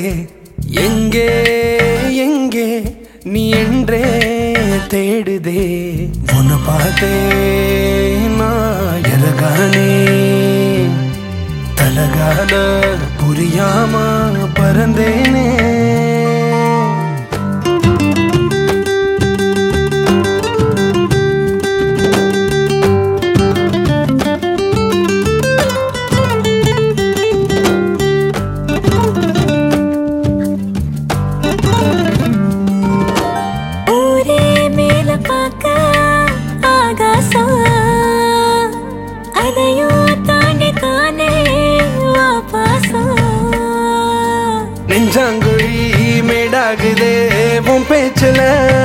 எங்கே எங்கே நீ என்றே தேடுதே உன்னை பார்த்தே நான் எலகானே தலகால புரியாம பறந்தேனே நெஞ்சாங்குழி மேடாகுதே உன் பேச்சுல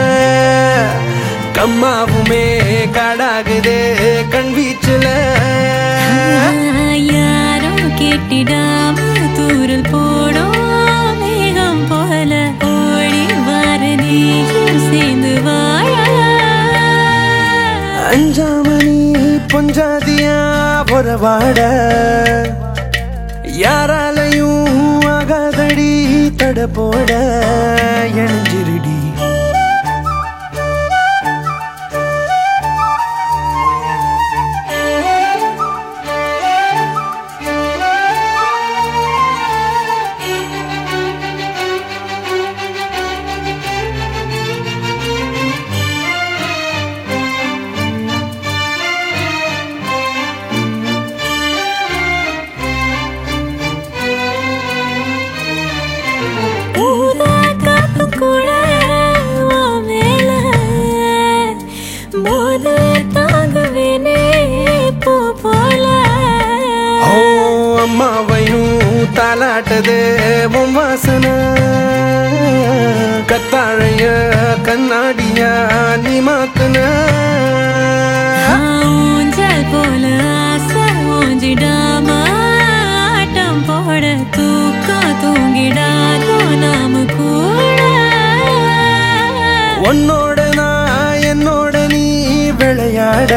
கம்மாவுமே காடாகுதே கண் வீச்சுல யாரும் கேட்டிடாம தூரல் போடும் மேகம் போல ஓடி வாரதி சேர்ந்து வாழ அஞ்சாமணி பொஞ்சாதியா பொறவாட யாராலையும் ஆகாதடி தட போட எழிஞ்சிருடி அம்மாவையும் தாலாட்டதே உன் வாசனை கத்தாழைய கண்ணாடியா நீ மாத்துன ஊஞ்சல் போல ஆசை ஊஞ்சிடாம ஆட்டம் போட தூக்கம் தூங்கிடாதோ நாம கூட உன்னோட நான் என்னோட நீ விளையாட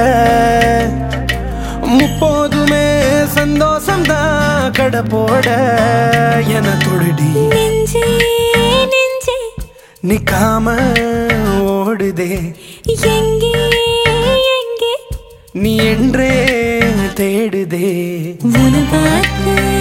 முப்போதுமே சந்தோஷம் தான் கடை போட என தொடுடி நெஞ்சே நெஞ்சே நிக்காம ஓடுதே எங்கே எங்கே நீ என்றே தேடுதே உன்னை பார்த்து